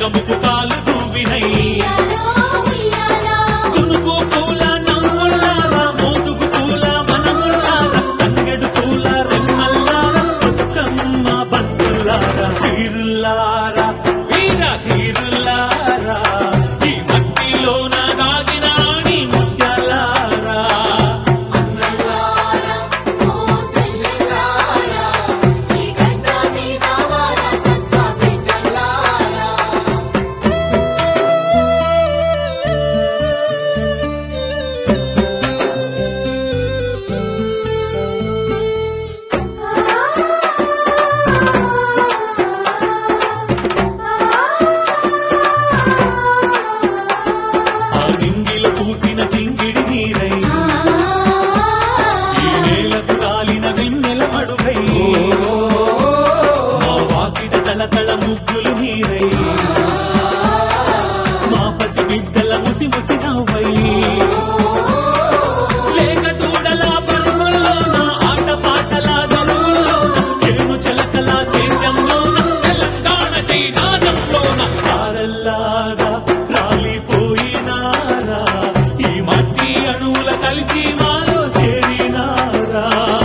జగముకు కాలు దూవినై కునుకు పూల నవ్వుల్లారా మోదుగు పూల మనముల్లారా తంగెడు పూల రెమ్మల్లారా బతుకమ్మ బంతుల్లారా తీరుల్లారా వీర తీరుల్లారా ఈ మట్టిలోన దాగిన నీ ముత్యాలారా పూసిన సింగిడి నీరై ఈ నేలకు రాలిన వెన్నెల మడుగై మా వాకిట తలతల ముగ్గులు నీరై మా పసి బిడ్డల ముసి ముసి నవ్వై లేక దూడల పరుగుల్లోన ఆట పాటల దరువుల్లోన చేను చెలకల సేద్యంలోన తెలంగాణ జైనాదంలోన తారల్లాగా రాలిపోయినారా ఈ మట్టి అణువుల కలిసి మాలో చేరినారా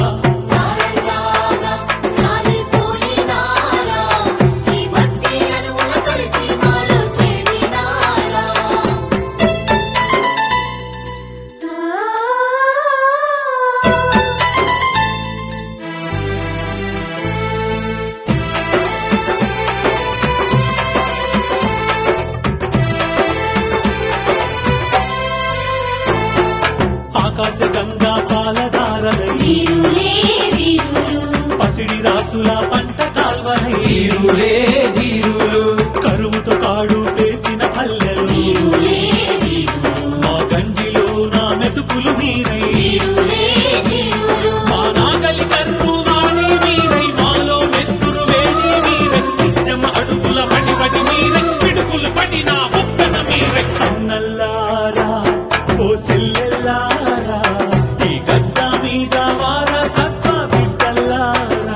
ఆకాశ గంగా పాలధారలై పసిడి రాసుల పంట కాల్వలై కరువుతో కాడు పేర్చిన పల్లెలు మా గంజిలో నా మెతుకులు మీరై మా నాగలి కర్రు వాణి మీరై మాలో నెత్తురు వేడి మీరై ఉద్యమ అడుగుల పడి పడి మీరై పిడుగులు పడిన ఒక్కన మీరై అన్నల్లారా ఓ సెల్లెల్లారా ఈ గడ్డ మీద వారసత్వ బిడ్డల్లారా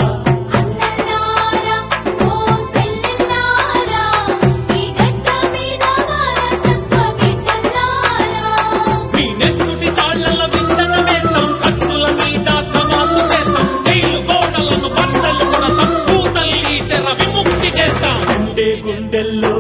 మీ నెత్తుటి చాళ్లలో విత్తన వేస్తాం కత్తుల మీద కవాతు చేస్తాం జైలు గోడలను బద్దలు కొడతాం భూతల్లి చెర విముక్తి చేస్తాం గుండెల్లో